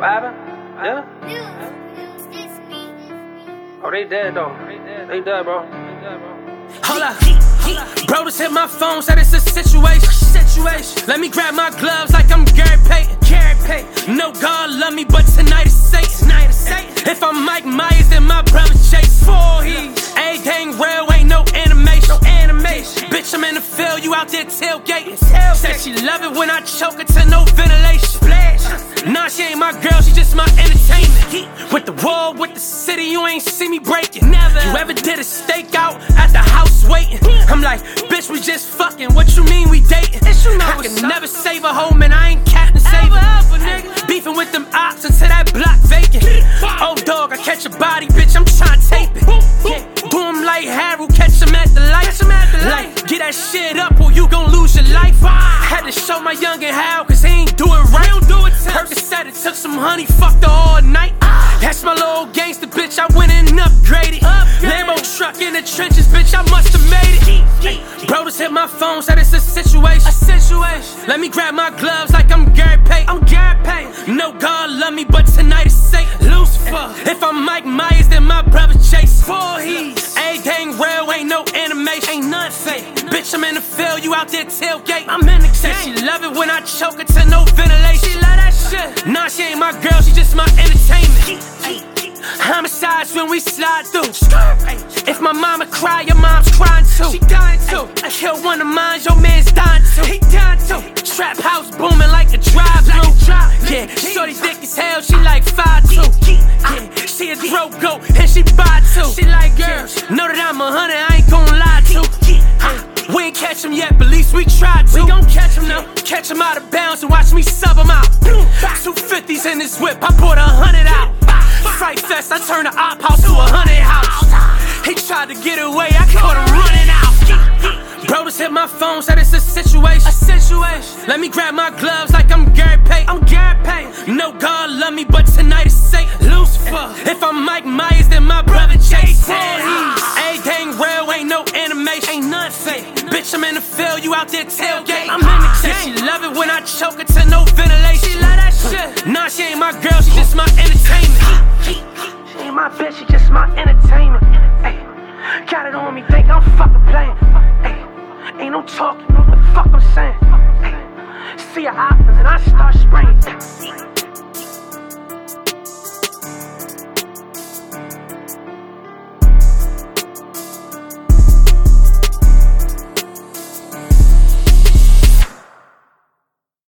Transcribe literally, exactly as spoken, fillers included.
What happened? Yeah? Oh, they dead though. They dead, bro. Hold up. Bro just hit my phone, said it's a situation. Situation. Let me grab my gloves like I'm Gary Payton. Gary Payton. No God love me, but tonight is Satan. Tonight is Satan. If I'm Mike Myers, then my brother Chase. Four he's everything real, ain't no animation. No animation. Bitch, I'm in the field, you out there tailgating. Tailgate. Said she love it when I choke her to no ventilation. Splash. Nah, she ain't my girl, she just my entertainment. With the world, with the city, you ain't see me breaking. Never. You ever did a stakeout at the house waiting? I'm like, bitch, we just fucking. What you mean we dating? You know I can never save a hoe, man. I ain't Captain Saver. Nigga. Beefing with them ops until that block vacant. Oh dog, I catch a body, bitch. I'm tryna tape it. Yeah. Boom like Harold, catch him at the light. Like, get that shit up or you gon' lose your life. Had to show my youngin' how, cause he ain't do it right. Percocet, it took some honey, fucked her all night. That's my little gangster, bitch. I went and upgraded. Lambo truck in the trenches, bitch. I must have made it. Bro just hit my phone, said it's a situation. A situation. Let me grab my gloves like I'm Gary Payton. I'm Gary Payton. No God love me, but tonight is Satan. Lucifer. If I'm Mike Myers, then my brother Chase. Four he's everything real, ain't no animation. Ain't nothing fake. Bitch, I'm in the field, you out there tailgate. I'm in the game. Said she love it when I choke her to no ventilation. She love that shit. Nah, she ain't my girl, she just my entertainment. Homicides when we slide through. If my mama cry, your mom's crying too. She dying too. I kill one of mine, your man's dying too. He dying too. Trap house booming like a drive-thru. Yeah, shorty thick as hell, she like five two. Yeah, she a throat goat and she buy too. She like girls, know that I'm a hundred, I ain't gon' lie to. Uh, we ain't catch him yet, but at least we tried to. We gon' catch him now. Catch him out of bounds and watch me sub him out. Two fifties in this whip, I bought a hundred out. Fright Fest, I turned the op house to a hundred house. He tried to get away, I caught him running out. Bro just hit my phone, said it's a situation. A situation. Let me grab my gloves like I'm Gary Payton. I'm Gary Payton. No God love me, but tonight is Satan. Lucifer. If I'm Mike Myers, then my brother Chase. Everything real, ain't no animation. Ain't nothing fake. Bitch, I'm in the field, you out there tailgate. I'm in the game. She love it when I choke her to no ventilation. She love that shit. Nah, she ain't my girl, she just my entertainment. She ain't my bitch, she just my entertainment. Ay, got it on me, think I'm fucking playing. Ay, ain't no talking, know what the fuck I'm saying. Ay, see her out and then I start spraying.